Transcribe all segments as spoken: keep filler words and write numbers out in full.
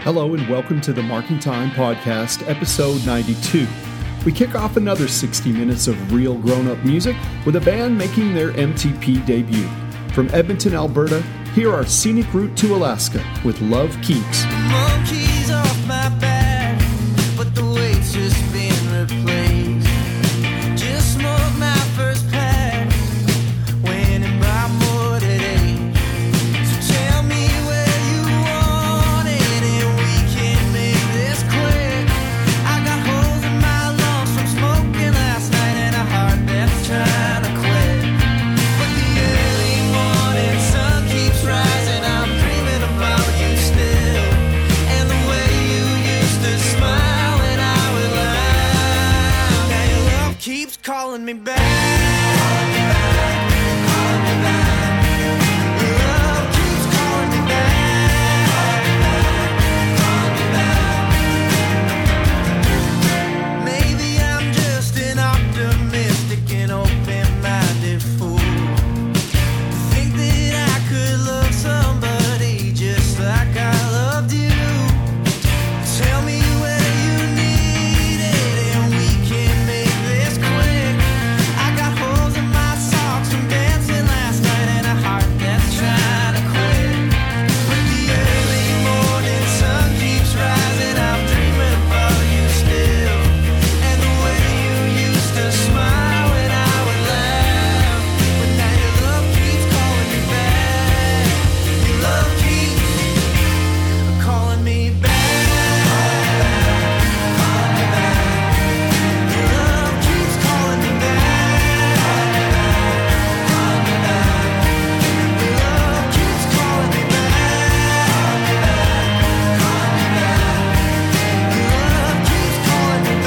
Hello and welcome to the Marking Time Podcast, episode ninety-two. We kick off another sixty minutes of real grown-up music with a band making their M T P debut. From Edmonton, Alberta, here are Scenic Route to Alaska with Love Keeps. Monkeys off my back, but the weight's just been replaced. Just smoked my first pack, winning by more today. So tell me where you want it, and we can make this quick. I got holes in my lungs from smoking last night, and a heart that's trying to quit. But the early morning sun keeps rising, I'm dreaming about you still. And the way you used to smile when I was loud. Now your love keeps calling me back. Calling me back, calling me back. Your love keeps calling me back. Calling me back, calling me back. Maybe I'm just an optimistic and open-minded fool. To think that I could love somebody just like I loved you. Tell me where you need it, and we can make this quick. I got holes in my socks from dancing last night, and a heart that's trying to quit. But the early morning sun keeps rising, I'm dreaming about you still. And the way you used to smile when I would laugh. But now your love keeps calling me back. Your love keeps calling me back. Calling me back. Your love keeps calling me back. Calling me back. Your love keeps calling me back. Calling me back. Your love keeps calling me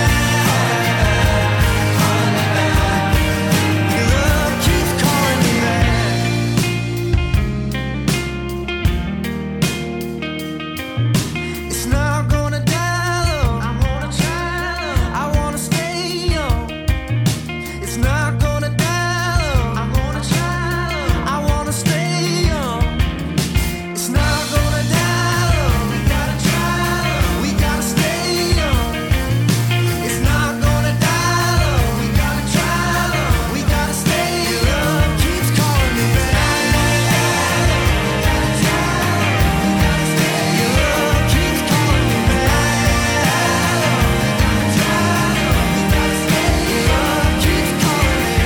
back. It's not gonna die, love. I'm gonna try, love. I wanna stay young. It's not gonna die, love. I'm gonna try, love. I wanna stay young. It's not gonna die, love. We gotta try, love. We gotta stay young. It's not gonna die, love. We gotta try, love. We gotta stay young. Your love keeps calling me back. We gotta try, love. We gotta stay young. Your love keeps calling me back. We gotta try, love. We gotta stay young. Your love keeps calling me.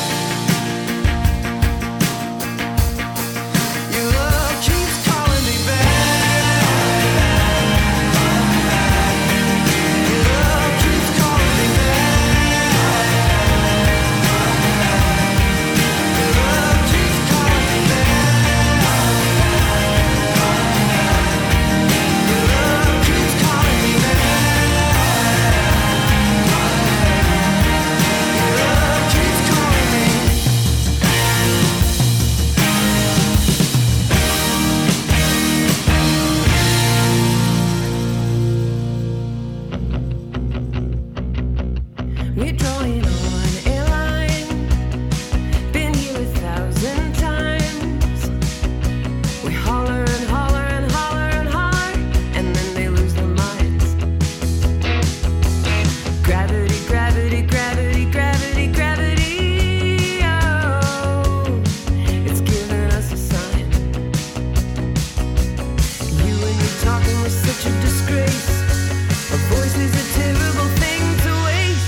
Your love keeps calling me back. Your love keeps calling me We're drawing on a line, been here a thousand times. We holler and holler and holler and holler, and then they lose their minds. Gravity, gravity, gravity, gravity, gravity. Oh, it's giving us a sign. You and me talking was such a disgrace. A voice is a terrible thing to waste.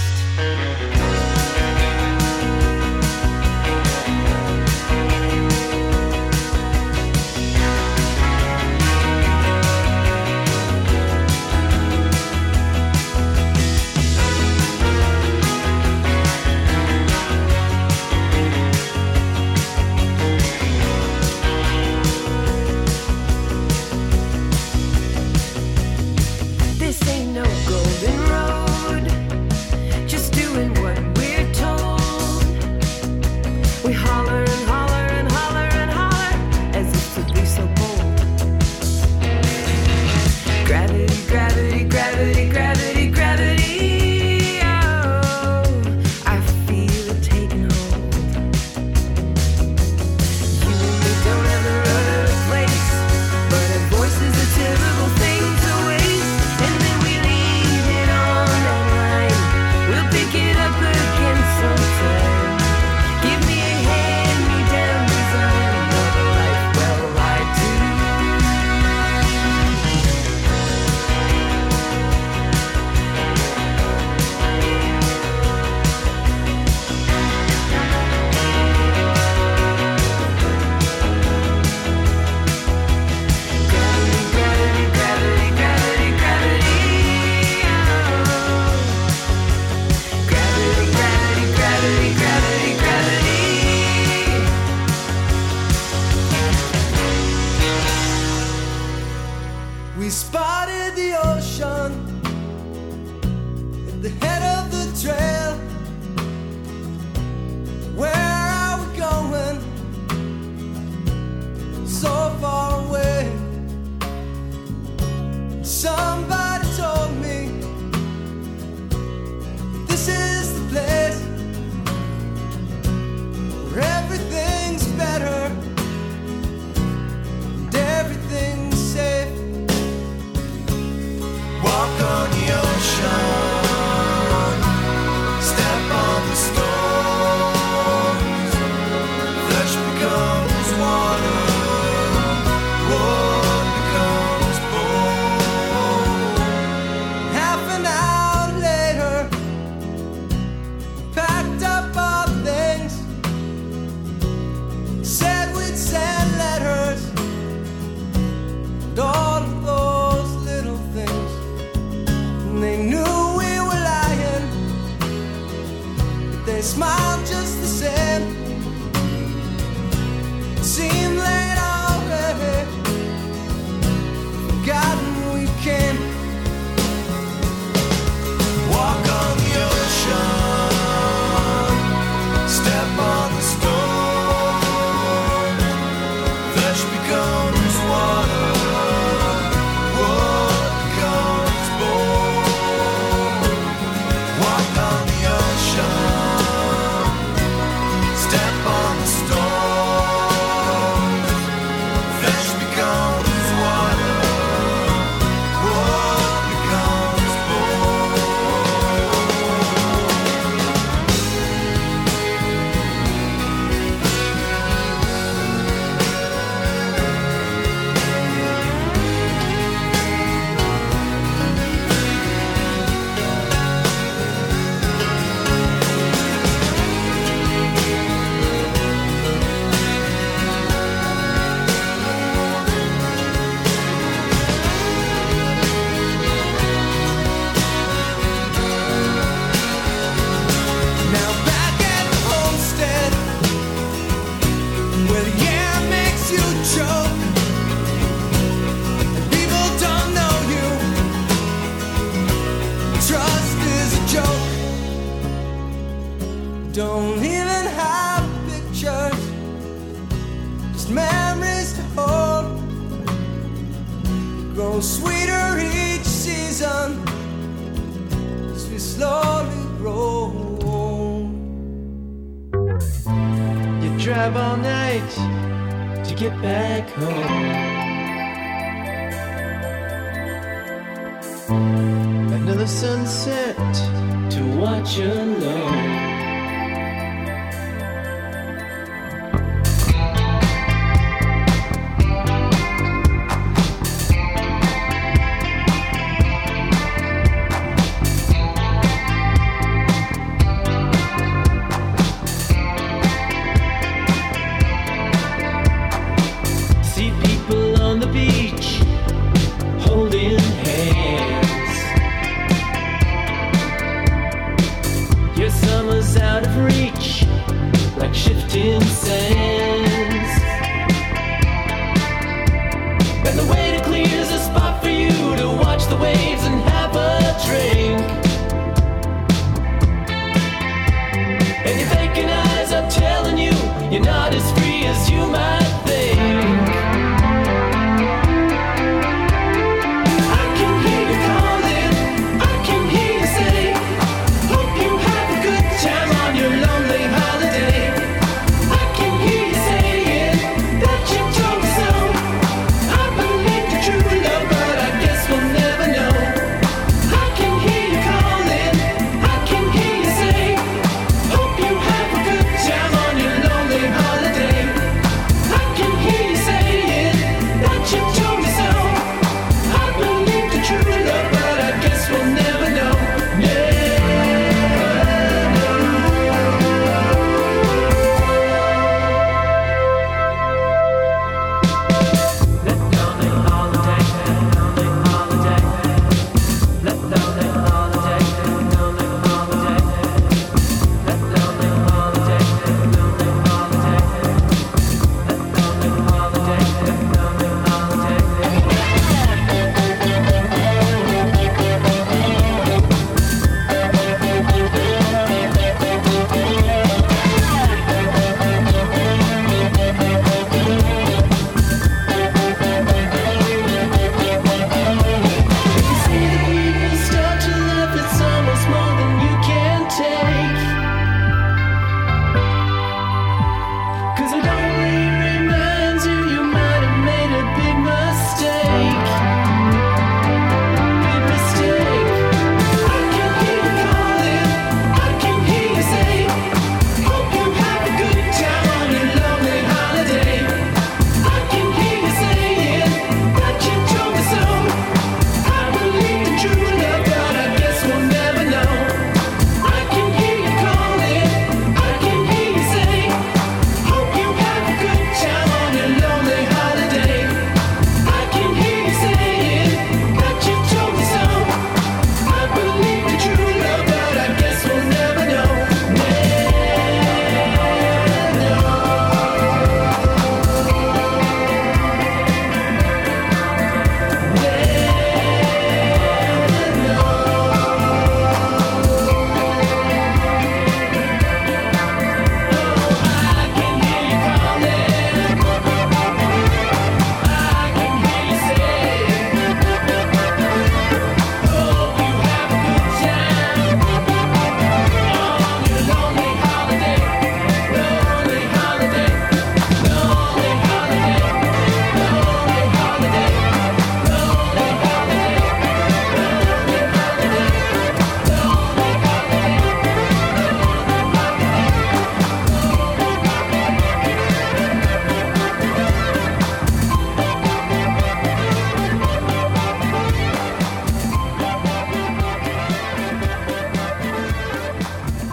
We spotted the ocean at the head of the trail. Where are we going? So far away. Somebody told me this is the place where everything's better and everything's safe. Walk on the ocean, step on the stones, flesh becomes water, wood becomes bone. Half an hour later, packed up our things, said we'd send letters, and all of those little things. And they knew we were lying, but they smiled just the same. It seemed late already, forgotten we came. Walk on the ocean, step on the stone, flesh becomes water, wood becomes bone. Walk on the ocean, step on the stone, flesh becomes water, wood becomes bone. Now back at the homestead, where the air makes you choke, and people don't know you. Trust is a joke. Don't even have pictures, just memories to hold. Grow sweeter each season as we slowly grow. You drive all night to get back home. Another sunset to watch alone. See people on the beach holding hands. Your summer's out of reach, like shifting sands. And the waiter clears a spot for you to watch the waves and have a drink. And your vacant eyes are telling you you're not as free as you might think. I can hear you calling, I can hear you say, hope you have a good time on your lonely holiday. I can hear you saying that you told me so. I believe the true love, but I guess we'll never know. I can hear you calling, I can hear you say, hope you have a good time on your lonely holiday.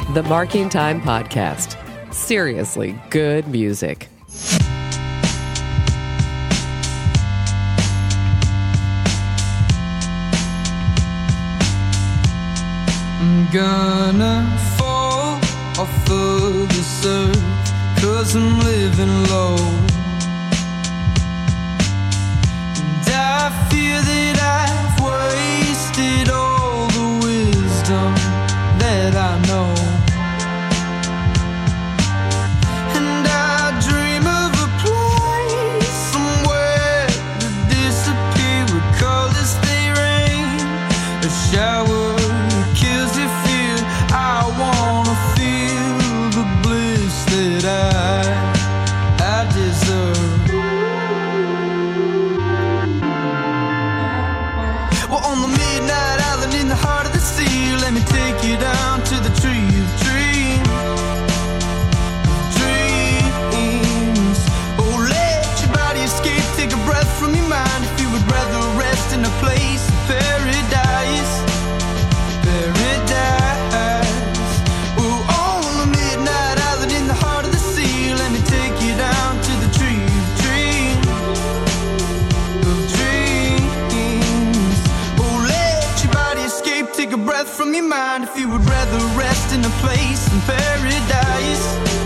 The Marking Time Podcast. Seriously good music. I'm gonna fall off of this earth, 'cause I'm living low. And I fear that I've wasted all the wisdom that I know. And I dream of a place somewhere to disappear where colors they rain. A shower kills the fear. I wanna feel the bliss that I I deserve. Well, on the midnight island in the heart of the sea, let me take you down to the tree of dreams. Dreams. Oh, let your body escape, take a breath from your mind. If you would rather rest in a place of paradise. Paradise. Oh, on the midnight island in the heart of the sea, let me take you down to the tree of dreams. Of dreams. Oh, let your body escape, take a breath from your mind. If you would rather rest in a place in paradise.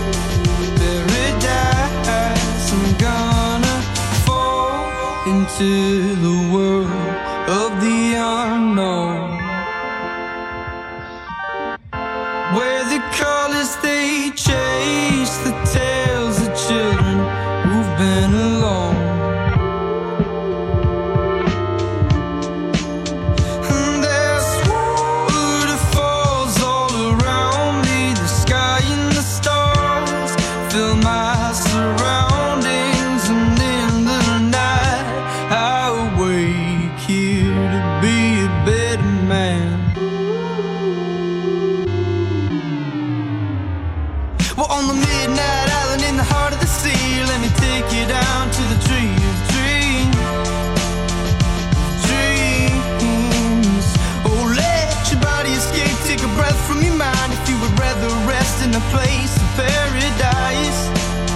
Paradise. I'm gonna fall into the world of the unknown, where the colors they chase the tales of children who've been alone. And there's waterfalls all around me, the sky and the stars fill my surroundings. And in the night I awake here to be a better man. Well, on the midnight island in the heart of the sea, let me take you down to the tree of dreams. Dreams. Oh, let your body escape, take a breath from your mind. If you would rather rest in a place of paradise.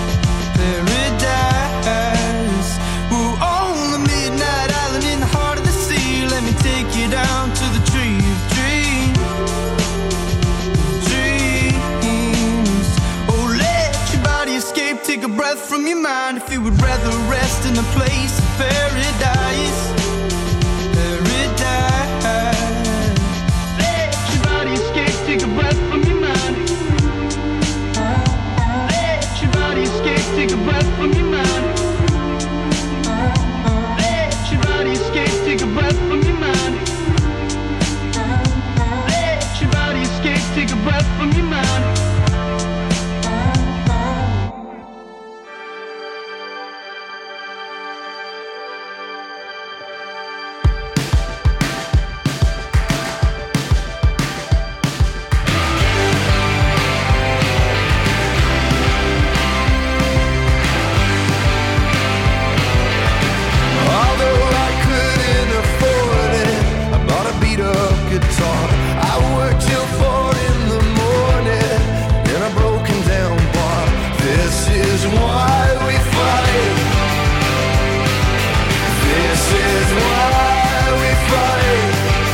Paradise. Oh, on the midnight island in the heart of the sea, let me take you down to the tree of dreams. Dreams. Oh, let your body escape, take a breath from your mind. If you would rather rest in a place of paradise. Paradise. Let your body escape, take a breath from your mind. Let your body escape, take a breath from your mind. Let your body escape, take a breath from your mind. Let your body escape, take a breath from your mind. Although I couldn't afford it, I bought a beat-up guitar. I worked till four in the morning in a broken-down bar. This is why we fight. This is why we fight.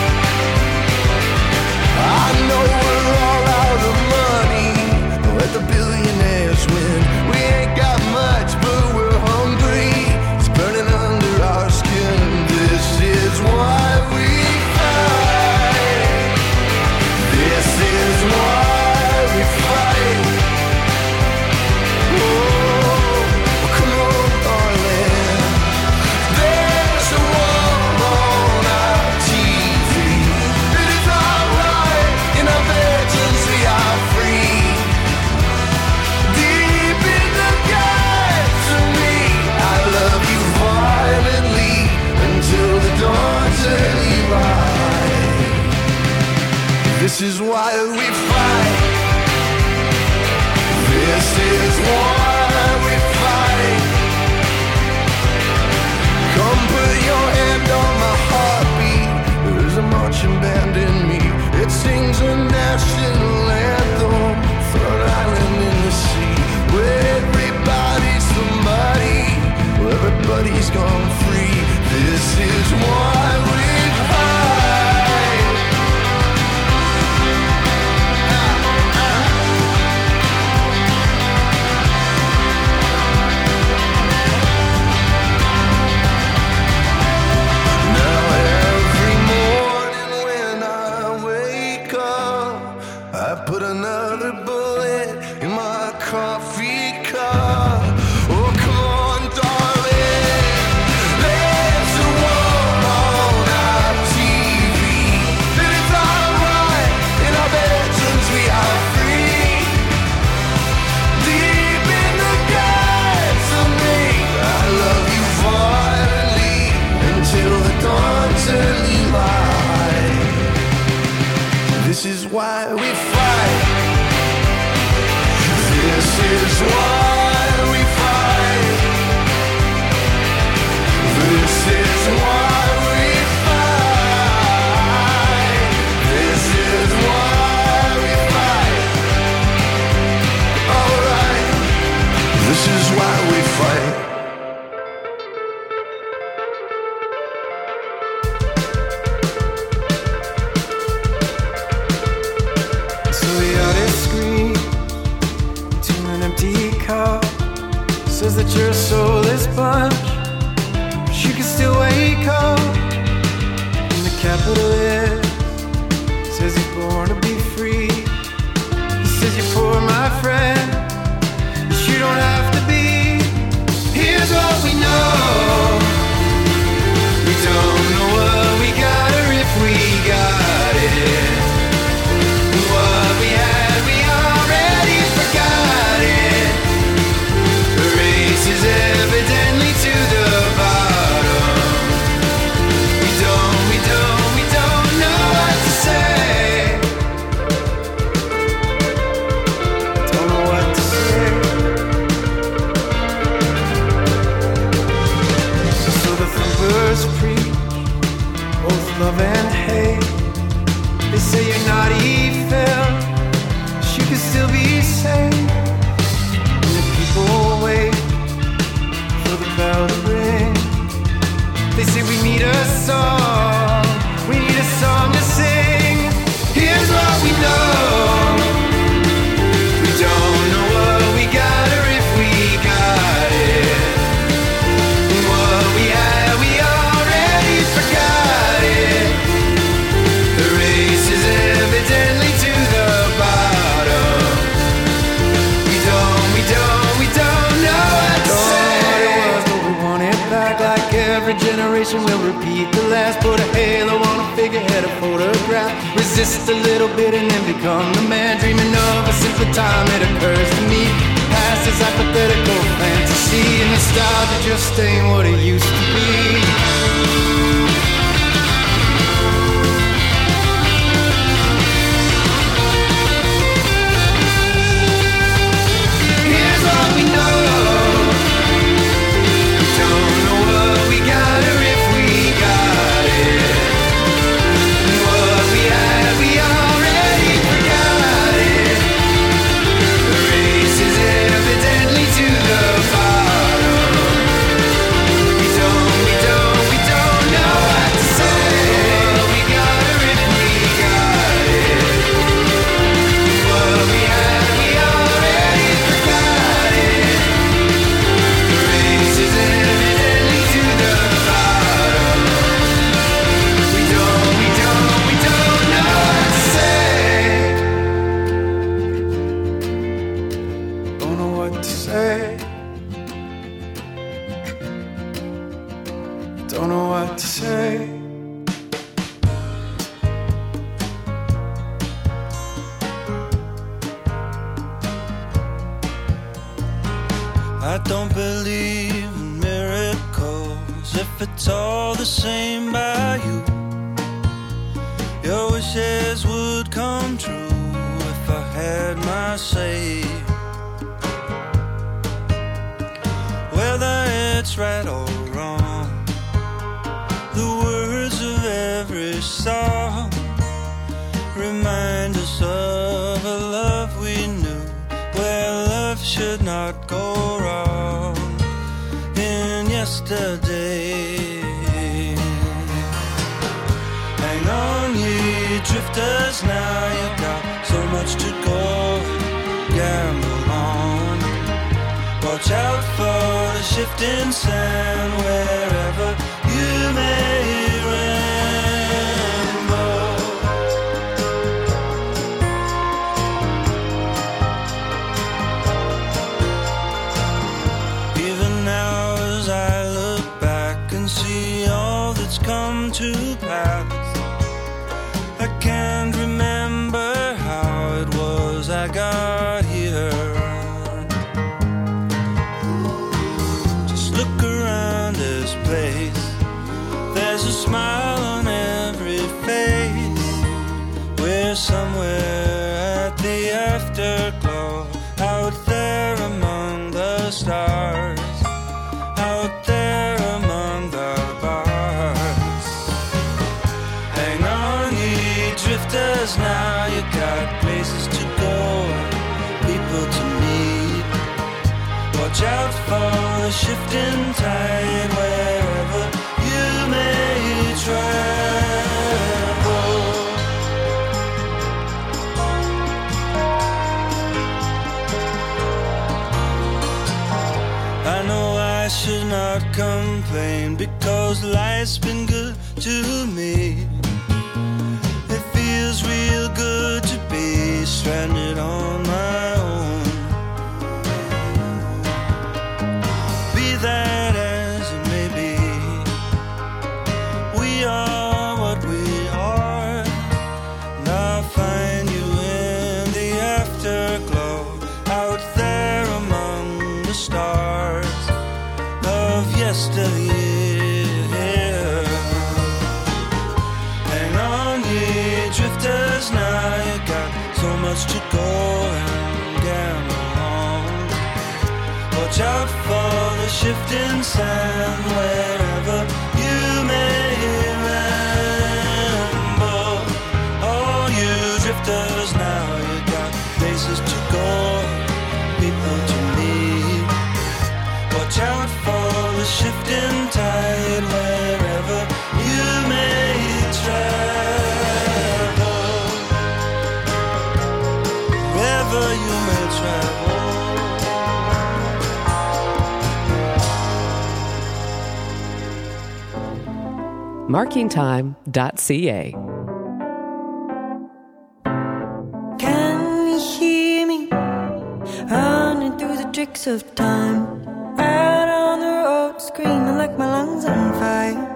I know we're all out of money. Let the billionaires win. We ain't got much, but we're hungry. It's burning under our skin. This is why we fight. This is why we fight. Oh, come on, darling. There's a war on our T V. It is alright. In our veterans we are free. Deep in the guts of me, I love you violently until the dawn's early light. This is why we fight. This is why we fight. Come put your hand on my heartbeat. There's a marching band in me. It sings a national anthem. but he's gone free. This is why we fight. Now every morning when I wake up, I put another bullet in my coffee cup. Oh, come on, darling. There's a war on our T V. And it's alright. In our bedrooms we are free. Deep in the guts of me, I love you violently until the dawn's early light. This is why we fight. This is why we fight. This is why we fight. This is why we fight. Alright. This is why we fight. So the artist screams to an empty cup, says that you're a soulless bunch, but you can still wake up. And the capitalist says he's born to be free. He says you're poor, my friend, but you don't have to be. Here's what we know. We don't know what we got or if we got it. What we had, we already forgot it. The race is evidently to the bottom. We don't, we don't, we don't know what to say. Don't know what to say. So the thumpers preach both love and hate. They say you're not evil, but you can still be saved. And the people wait for the bell to ring. They say we need a song, we need a song to sing. Here's what we know. We don't know what we got or if we got it. What we had, we already forgot it. The race is evidently to the bottom. We don't, we don't, we don't know what to say. But we want it back like every generation will repeat the last. Put a halo on a figurehead, a photograph. Resist a little bit and then become the man. Dreaming of a simpler time, it occurs to me. Past is hypothetical fantasy, and nostalgia just ain't what it used to be. Here's what we know. We don't know what we got or if we got it. What we had, we already forgot it. The race is evidently to the bottom. We don't, we don't, we don't know what to say. What we got or if we got it. What we had, we already forgot it. The race is evidently to the bottom. We don't, we don't, we don't know what to say. Don't know what to say. Don't know what to say. I don't believe in miracles if it's all the same by you. Your wishes would come true if I had my say. Whether it's right or wrong, the words of every song remind us of a love we knew, where love should not go wrong. In yesterday yesterday. Hang on, ye drifters, now you've got so much to go. Gamble on. Watch out for the shifting sand wherever you may ramble. Even now as I look back and see all that's come to pass, I can't remember how it was I got here. Just look around this place, there's a smile on every face. We're somewhere at the afterglow, out there among the stars, out there among the bars. Hang on, ye drifters, now you got places to go, people to meet. Watch out for the shifting tide wherever you may travel. I know I should not complain because life's been good to me. It feels real good to be stranded on my own. Be that as it may be, we are what we are, and I'll find you in the afterglow, out there among the stars of yesteryear. Hang on, ye drifters, now you got so much to go and gamble on. Watch out for the shifting sand wherever you may ramble. All you drifters, now you got places to go, people to meet. Watch out for the shifting tide wherever you may travel, wherever you may travel. marking time dot c a. Can you hear me running through the tricks of time? Out on the road, screaming like my lungs on fire.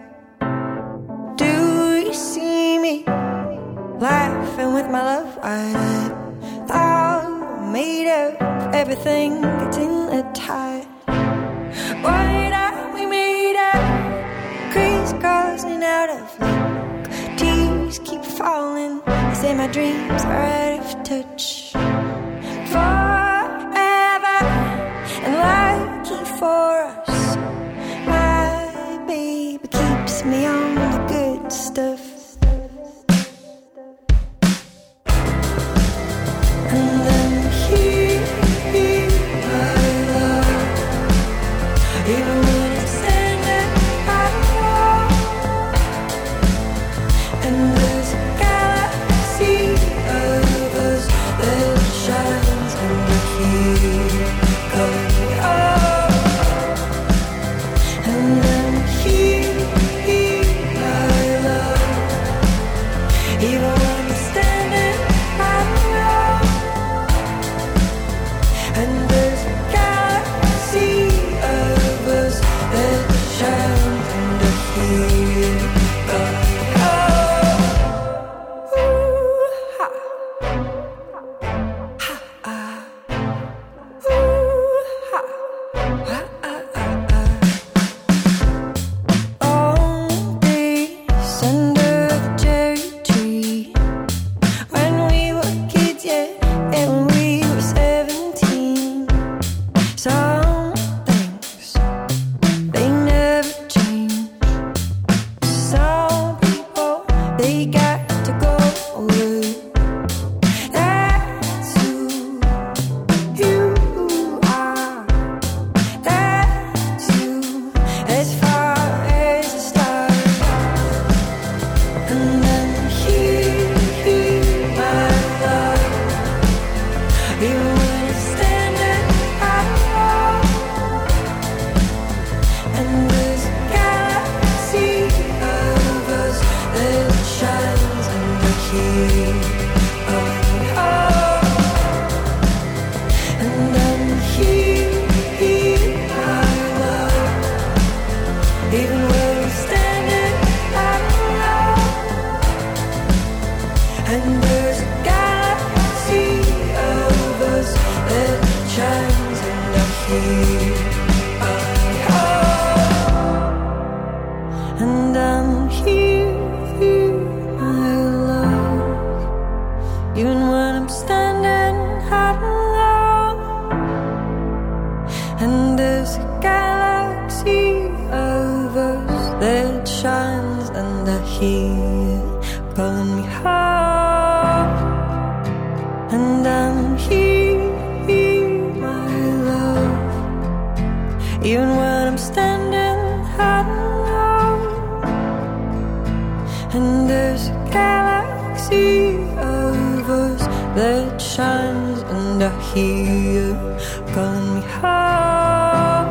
Do you see me laughing with my love? I thought I made up everything that's in the tide. What are we made of? Crisscrossing out of luck. Tears keep falling. I say my dreams are out of touch. Forever and lucky for us, my baby keeps me on the good stuff. And then here, here I love, even when I'm standing alone. And there's a galaxy of us that shines under here. Going on. And then here, here I love, even when I'm standing alone. And there's a galaxy of us that shines under here. Going on. Ooh, ha. Ha, ah. Ooh, ha. Ha, ah, ah, ah. Long days under the cherry tree, when we were kids, yeah, and we were seventeen. Some things, they never change. Some here. Oh, oh. And I'm here, here, my love. Even when we're standing out alone, and there's a galaxy of us that shines, and I'm here. And I'm here, here, my love. Even when I'm standing out alone, and there's a galaxy of us that shines, and I hear pulling me home. And I'm here, here, my love. Even when I'm standing out alone, and there's a galaxy of us that shines, and I hear calling me home.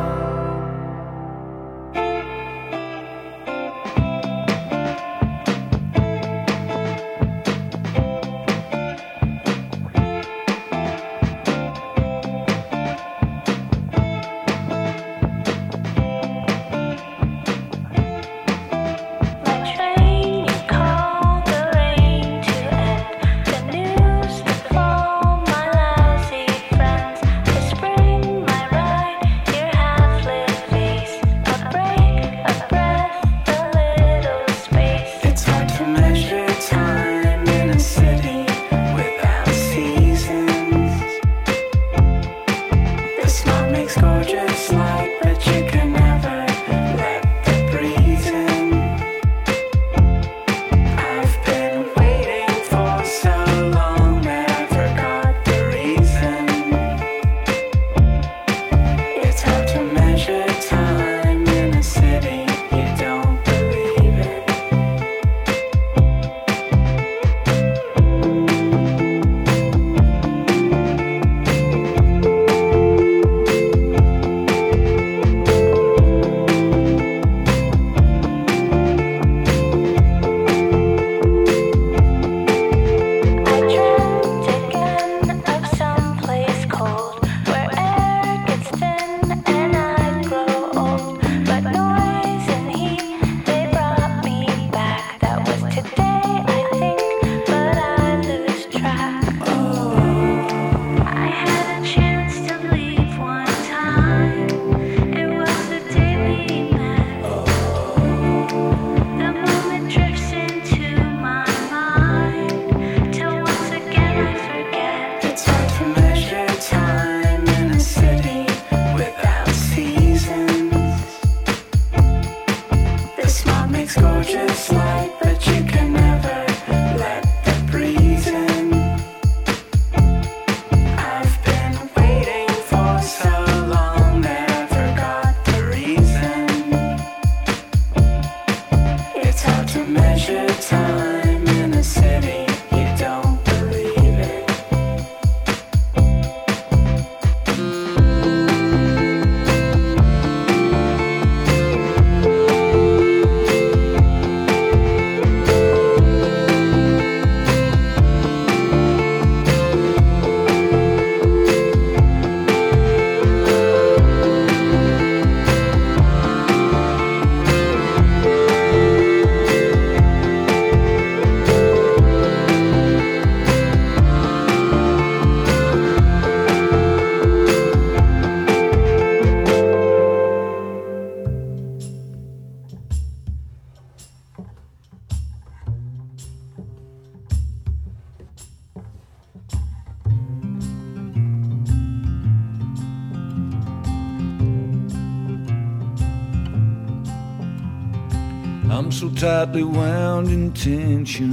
I'm so tightly wound in tension,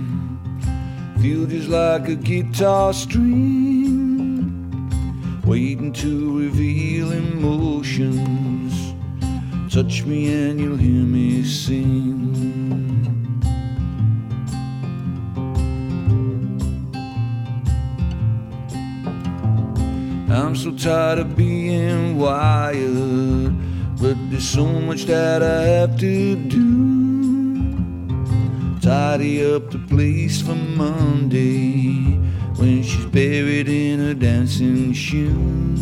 feel just like a guitar string, waiting to reveal emotions. Touch me and you'll hear me sing. I'm so tired of being wired, but there's so much that I have to do. tidy up the place for Monday when she's buried in her dancing shoes.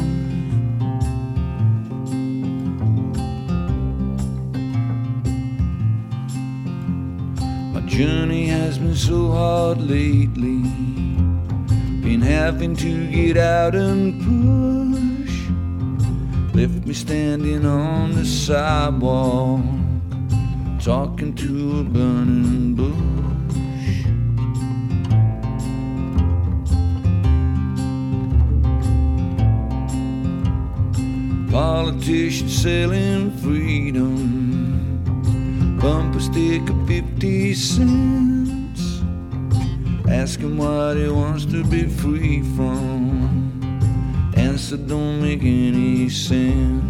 My journey has been so hard lately, been having to get out and push, left me standing on the sidewalk, talking to a burning bush. Politicians selling freedom, bumper sticker fifty cents, ask him what he wants to be free from, answer don't make any sense.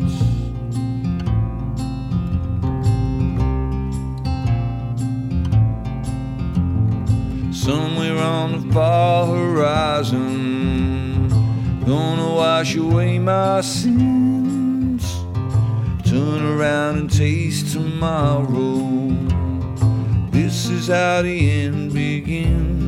Somewhere on the far horizon, gonna wash away my sins, turn around and taste tomorrow. This is how the end begins.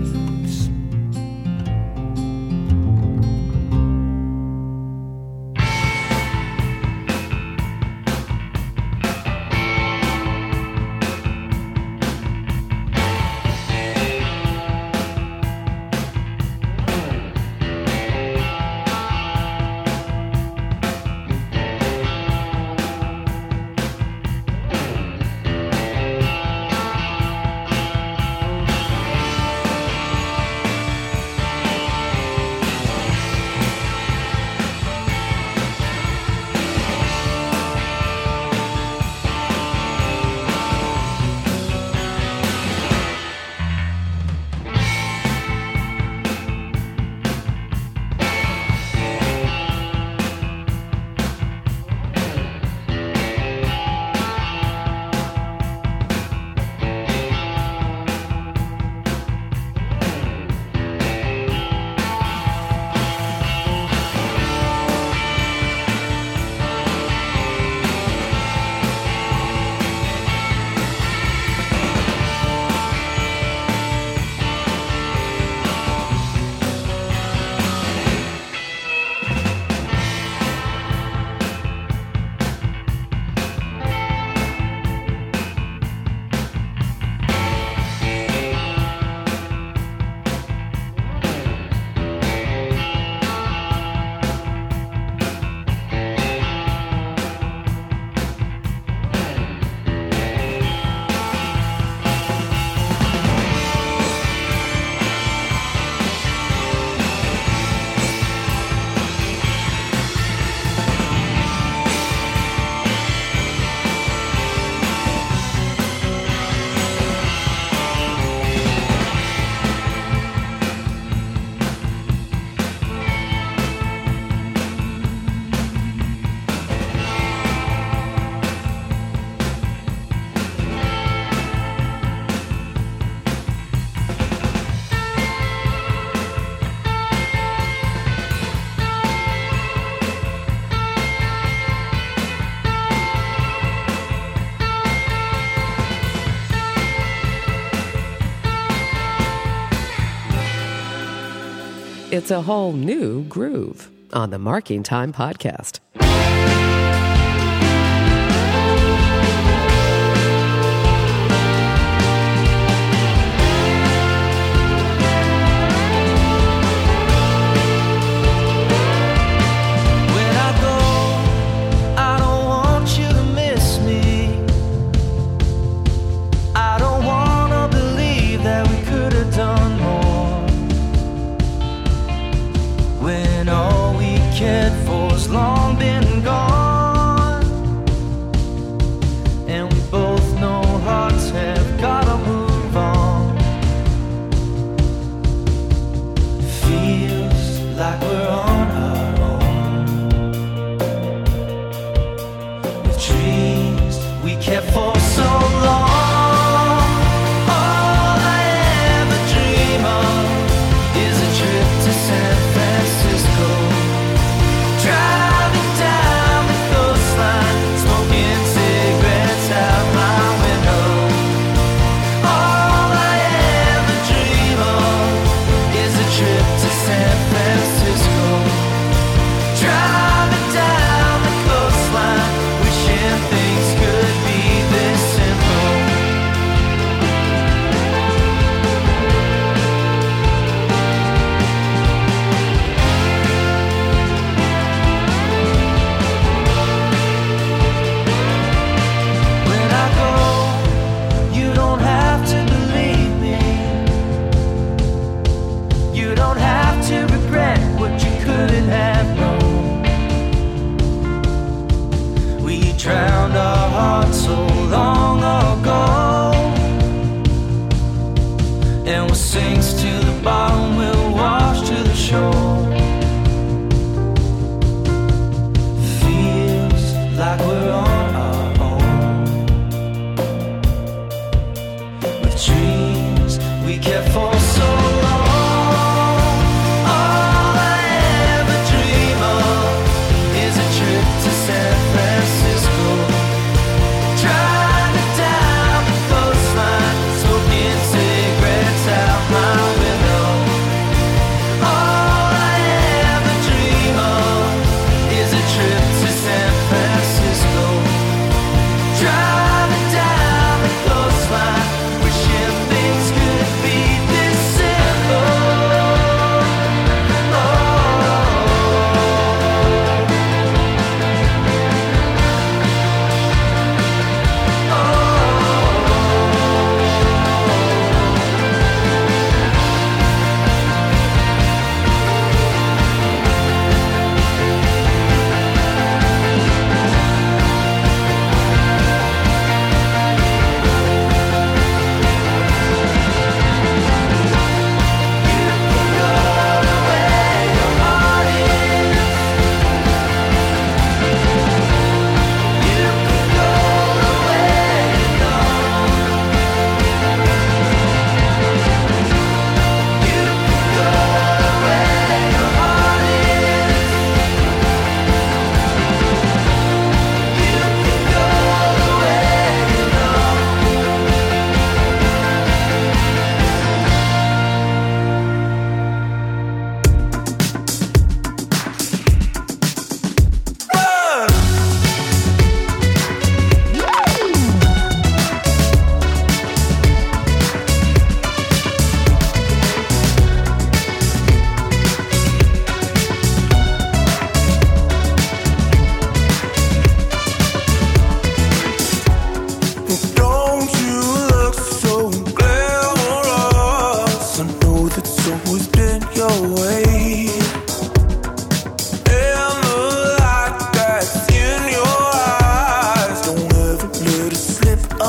It's a whole new groove on the Marking Time Podcast. Long been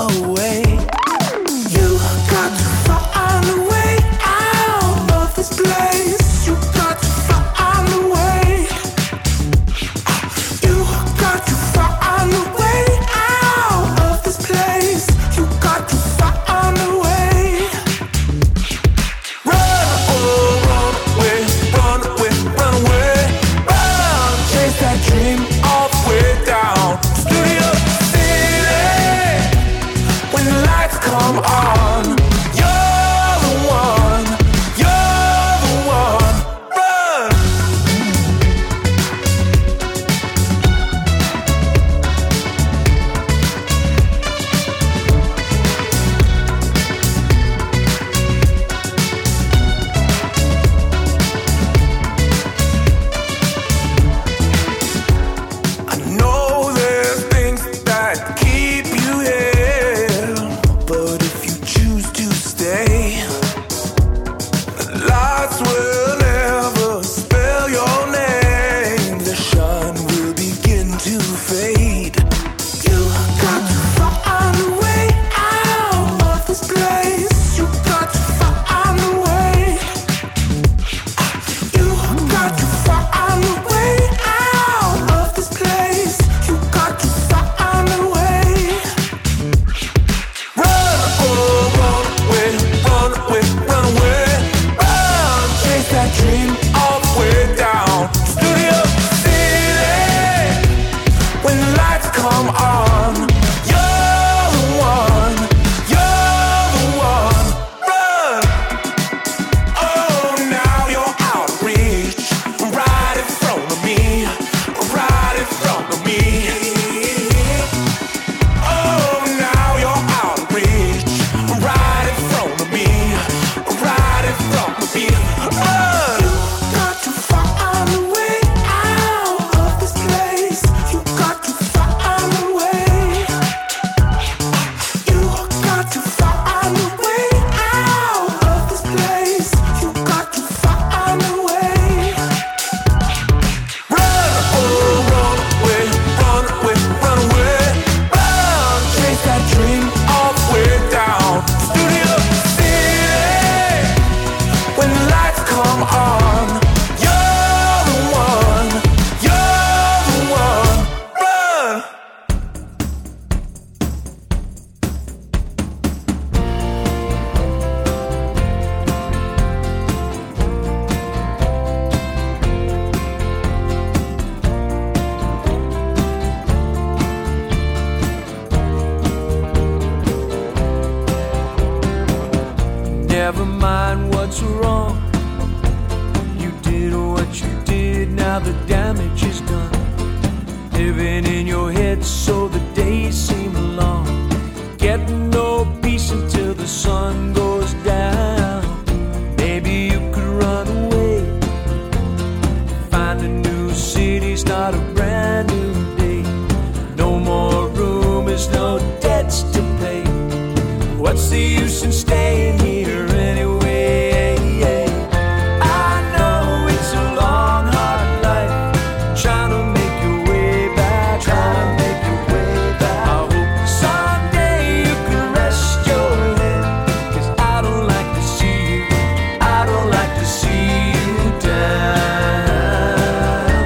away. You got to find a way out of this place. You got to find a way. You got to find a way out of this place. You got to find a way. Run, oh, run away, run away, run away. Run, chase that dream all the way down. Studio City, when the lights come on, you're the one, you're the one. Run. I know there's things that keep you here, but if you choose to stay, the lights will never spell your name. The shine will begin to fade. You got to find a way out of this place. You got to find a way. You got to find a way out of this place. You got to find a way. Run, oh, run away, run away, run away. Run, chase that dream all the way down. Studio City, when the lights come on, you're the one, you're the one. Run. Oh, now you're out of reach, right in front of me, right in front of me. Oh, now you're out of reach, right in front of me, right in front of me. Oh. You got to find a way out of this place. You got to find a way. You got to find a way out of this place. You got to find a way. Run, oh, run away, run away, run away. Run, chase that dream all the way down. Studio City, when the lights come on, you're the one, you're the one. Run. Never mind what's wrong. You did what you did, now the damage is done. Living in your head so the days seem long. Getting no peace until the sun goes down. Maybe you could run away, find a new city, start a brand new day. No more rumors, no debts to pay. What's the use in staying here anyway? I know it's a long, hard life, trying to make your way back, trying to make your way back. I hope someday you can rest your head, 'cause I don't like to see you, I don't like to see you down.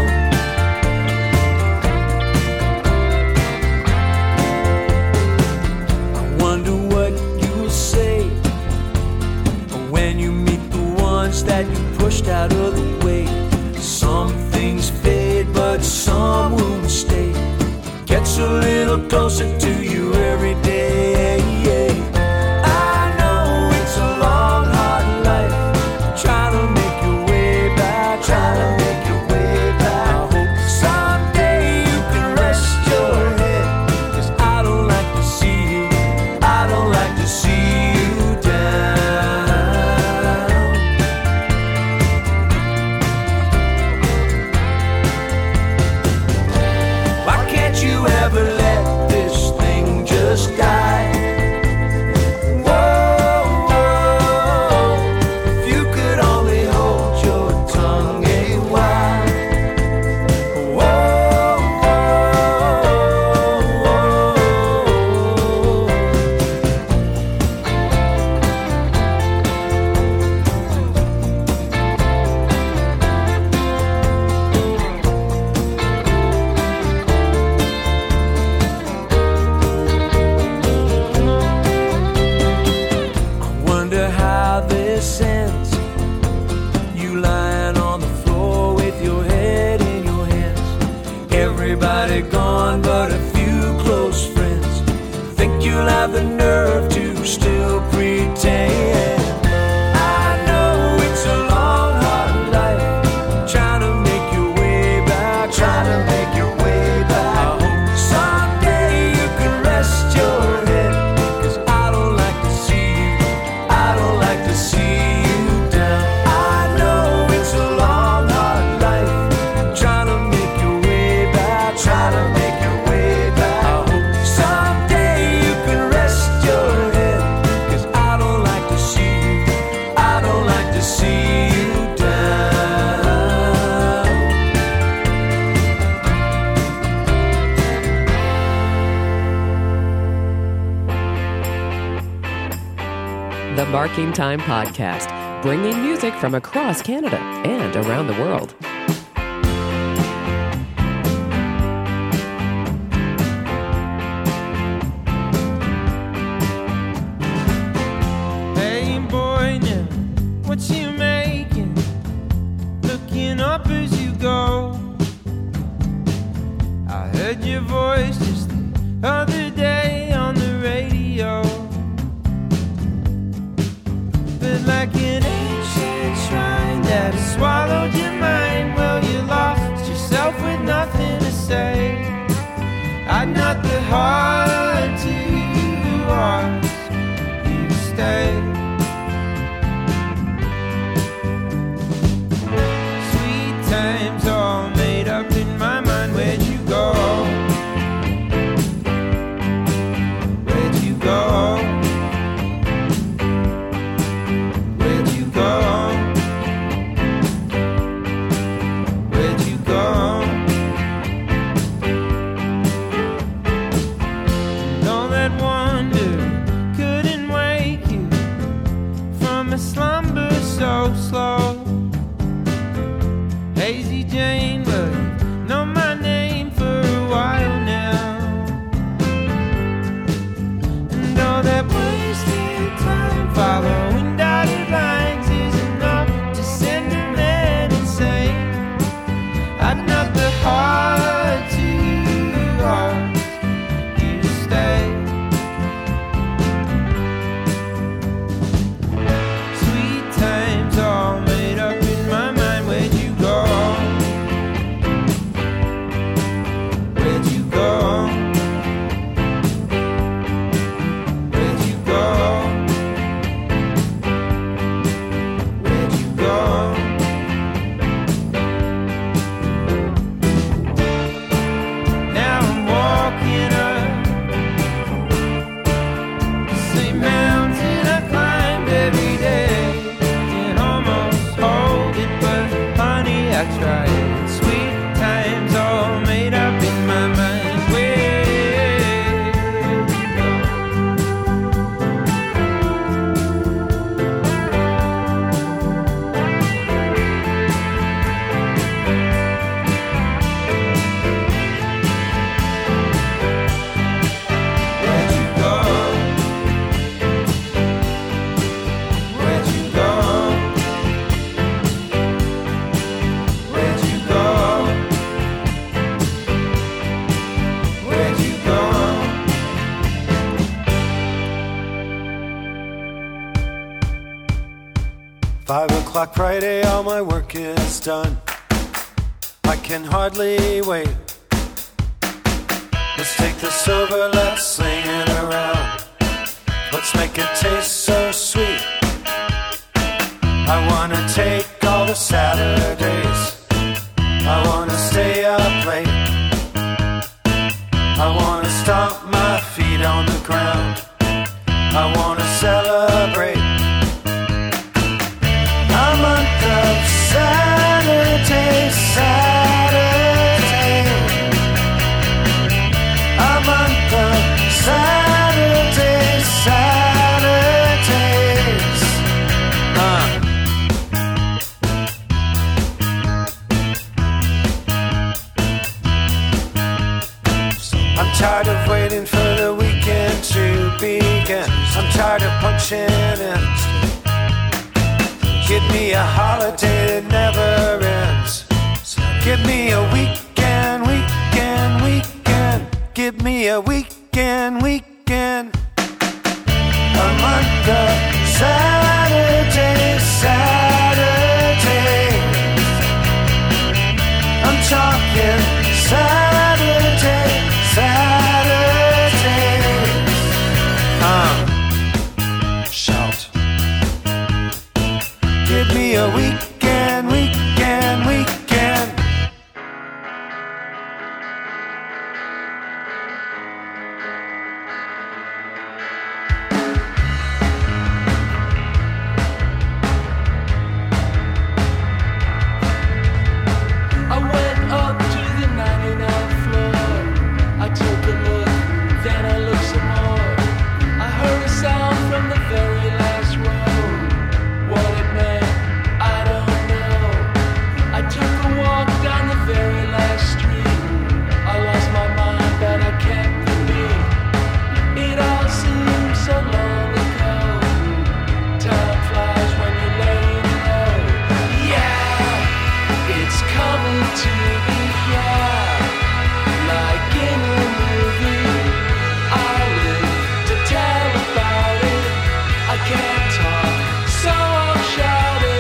I wonder what you'll say still pretend. I know it's a long, hard life, trying to make your way back, trying to make your way back. I hope someday you can rest your head, 'cause I don't like to see you, I don't like to see you down. I know it's a long, hard life, trying to make your way back, trying to make your way back. I hope someday you can rest your head, 'cause I don't like to see you, I don't like to see you down. The Marking Time Podcast, bringing music from across Canada and around the world. Hey boy, now what you making? Looking up as you go. I heard your voice just the other day on the radio. But like an ancient shrine that has swallowed your mind, well, you lost yourself with nothing to say. I'd not the heart to ask you to stay. Sweet times all made up in my mind. Where'd you go? Where'd you go? Where'd you go? Where'd you go? And all that wonder couldn't wake you from a slumber so slow. Hazy Jane, but you know my name for a while now. And all that wasted time following dotted lines is enough to send a man insane. I'd not the heart to ask you to stay. Sweet times all made up in my mind. Where'd you go? Where'd you go? Where'd you go? Where'd you go? Now I'm walking up the same mountain I climbed every day. Can almost hold it, but honey, I tried. Sweet times all made up in my mind. Where'd you go? Where'd you go? Where'd you go? Where'd you go? Where'd you go? Five o'clock Friday, all my work is done. I can hardly wait. Let's take this over, let's sling it around. Let's make it taste so sweet. I wanna take all the Saturdays. I wanna stay up late. I wanna stomp my feet on the ground. I wanna celebrate. A month of Saturday, Saturday. A month of Saturday, Saturdays. Uh. I'm tired of waiting for the weekend to begin. I'm tired of punching in. Give me a holiday that never ends. Give me a weekend, weekend, weekend. Give me a weekend, weekend. I'm under Saturday, Saturday. I'm talking Saturday, Saturday. Uh, shout. Give me a weekend, weekend, weekend. I went up to the ninety-ninth floor. I took a look, then I looked some more. I heard a sound from the very last row. What it meant, I don't know. I took a walk down the very last street. I lost my mind, but I kept the beat. It all seems so long ago. Time flies when you're laying low. Yeah, it's coming to me, yeah. Like in a movie, I live to tell about it. I can't talk, so I'll shout it.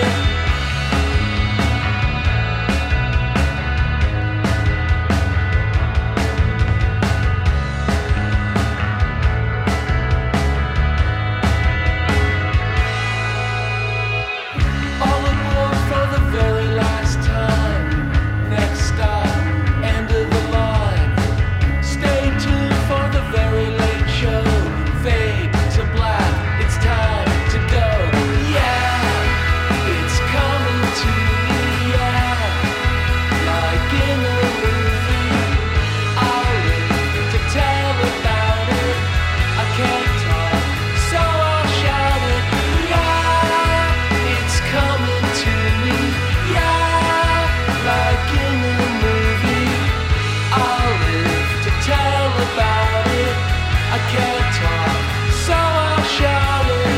All aboard for the very last time. Next stop, end of the line. Stay tuned for the very late show. Fade to black, it's time to go. Yeah, it's coming to me, yeah. Like in a movie, I'll live to tell about it. I can't talk, so I'll shout it. Yeah, it's coming to me, yeah. Like in a movie, I'll live to tell about it. I can't talk, so I'll shout it.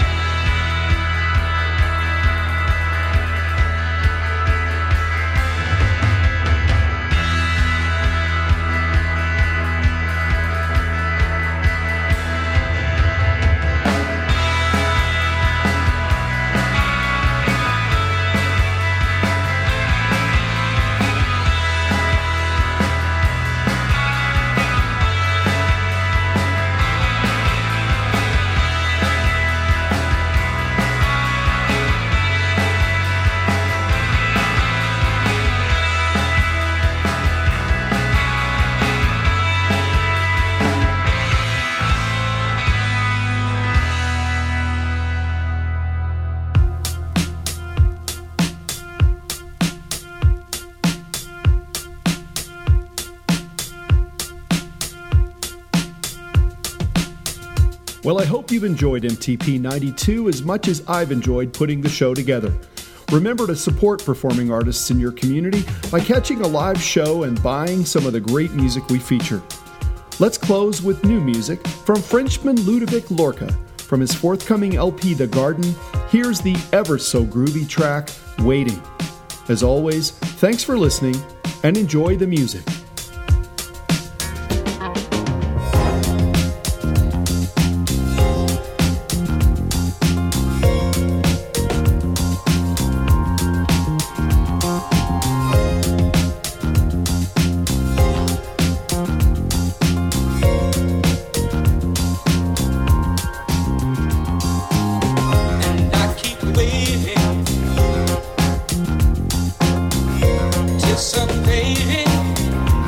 Well, I hope you've enjoyed M T P ninety-two as much as I've enjoyed putting the show together. Remember to support performing artists in your community by catching a live show and buying some of the great music we feature. Let's close with new music from Frenchman Ludovic Lorca. From his forthcoming L P The Garden, here's the ever so groovy track, Waiting. As always, thanks for listening and enjoy the music. And I keep waiting till someday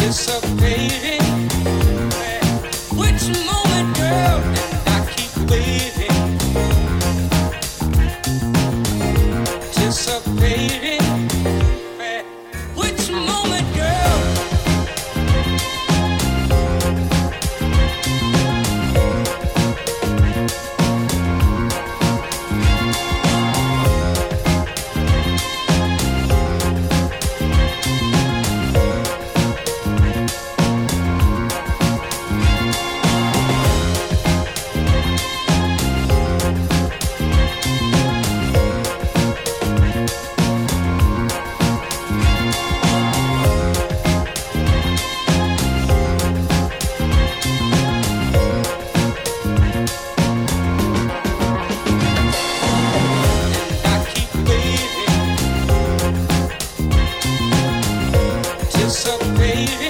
Disappear.